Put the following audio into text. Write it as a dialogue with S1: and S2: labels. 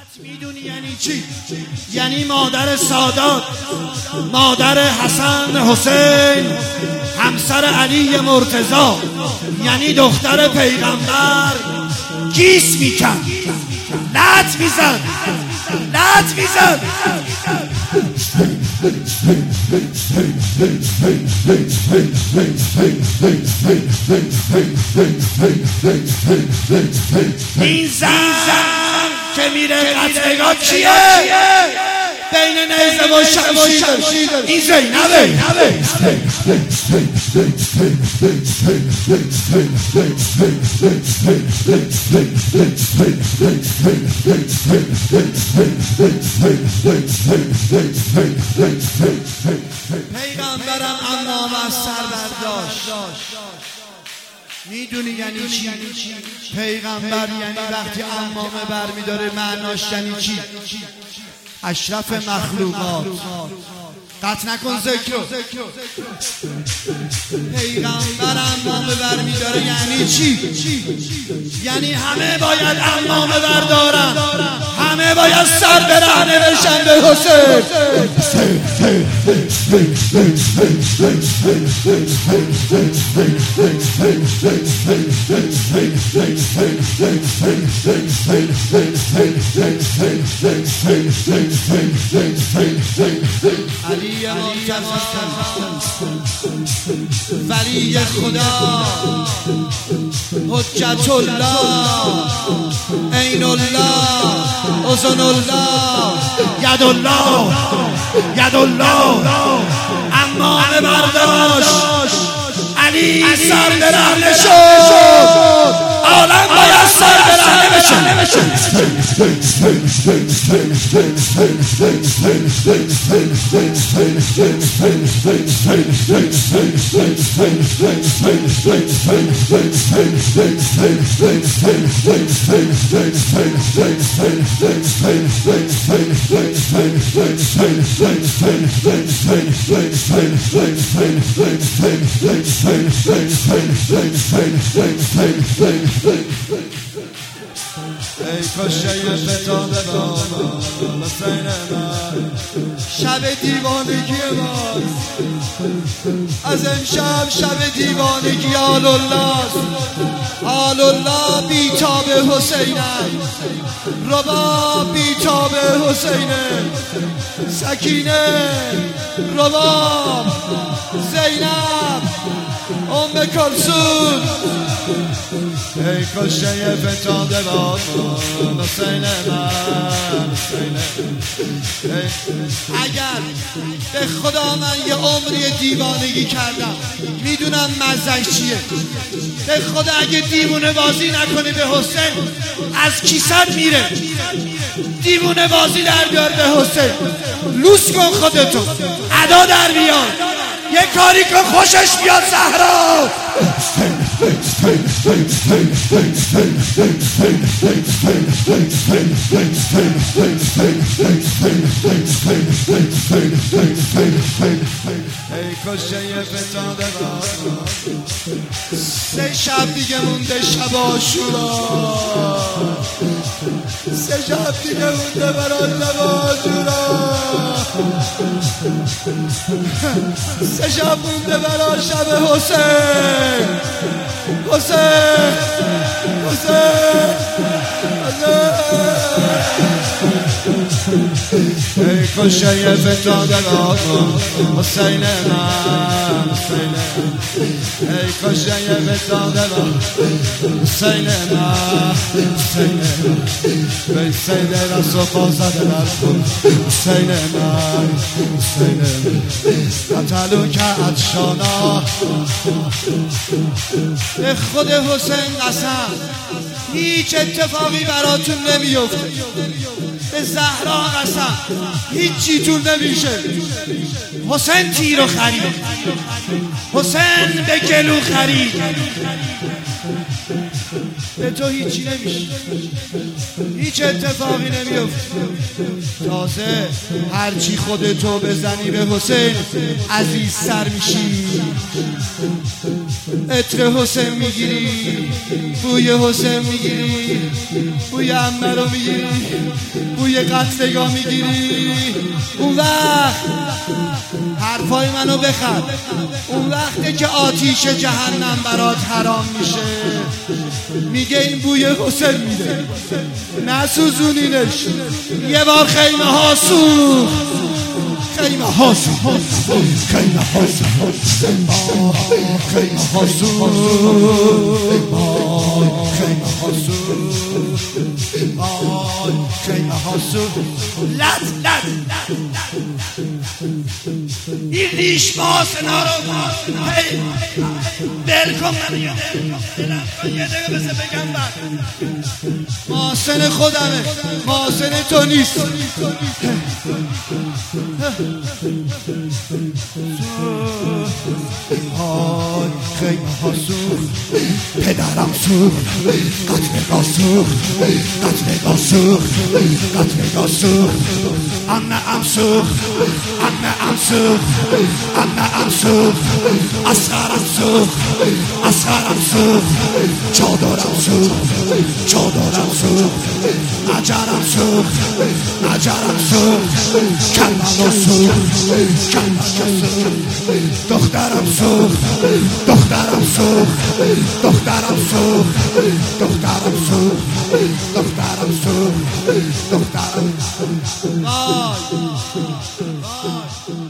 S1: میدونی یعنی چی؟ یعنی مادر سادات، مادر حسن حسین، همسر علی مرتضی، یعنی دختر پیغمبر. گیس میکن، لط میزن، لط میزن. این زن که میره قتلگاه کیه؟ بین نیزه و شمشیر این زینبه. پیغمبرم عمام از سر برداشت. میدونی یعنی چی؟ پیغمبر یعنی وقتی عمامه برمیداره معناش یعنی چی؟ اشرف مخلوقات. قطع نکن ذکر. پیغمبر عمامه برمیداره یعنی چی؟ یعنی همه باید عمامه بردارن، همه باید سر برهنه بشن به حسین. علی ولی خدا، حجت الله، عین الله، اذن الله، ید الله، ید الله. عمامه برداشت، علی سر برهنه شد. عالم باید سر برهنه بشه. ای کشه فتان بابا حسین من، شب دیوانگی ماست از امشب، شب دیوانگی آل الله، آل الله بیتاب حسینم، رباب بیتاب حسینم، سکینه، رباب، زینب، ام کلثوم. ای کشه فتاده باد حسین من، اگر به خدا من یه عمری دیوانگی کردم میدونم مزهش چیه. به خدا اگه دیوونه بازی نکنی به حسین از کیست میره. دیوونه بازی در بیار به حسین، لوس کن خودتو، ادا در بیار، یه کاری کن خوشش بیاد زهرا. ای کشه فتاده باد، 3 شب دیگه مونده شب عاشورا، 3 شب دیگه مونده برای شب عاشورا، 3 شب مونده برای شب حسین. حسین، حسین، ای کشه فتاده باد حسین من، ای کشه فتاده باد حسین من، ای سید رسو بازده در خون حسین من، قتلو که عطشانا. به خود حسین قسم هیچ اتفاقی براتون نمیفته. به زهرا قسم هیچیتون نمیشه. حسین تیرو خرید، حسین به گلو خرید، به تو هیچی نمیشه، هیچ اتفاقی نمیفته. تازه هرچی خودتو بزنی به حسین عزیزتر میشی. عطر حسین میگیری، بوی حسین میگیری، بوی عمه رو میگیری. بوی قتلگاه میگیری، اون وقت حرفای منو بخر، اون وقته که آتیش جهنم برات حرام میشه. میگه این بوی حسین میده، نسوزونینش. یه بار خیمه ها سوخت، خیمه ها سوخت، خیمه ها سوخت، خیمه ها سوخت، خیمه ها سوخت، خیمه ها سوخت. لط این ریش ماسنا رو بل کن. من یه دقیقه بسه بگم بعد ماسن خودمه، ماسن تو نیست. خیمه ها سوخت، پدرم سوخت، قتلگاه سوخت، قتلگاه سوخت، قتلگاه سوخت. عمه ام سوخت، عمه ام سوخت، عمه ام سوخت، اصغرم سوخت، اصغرم سوخت، چادرم سوخت، چادرم سوخت، نجرم سوخت، نجرم سوخت، کربلا سوخت، کربلا سوخت. دخترم سوخت، دخترم سوخت، دخترم سوخت، دخترم سوخت، دخترم سوخت، دخترم. وای وای.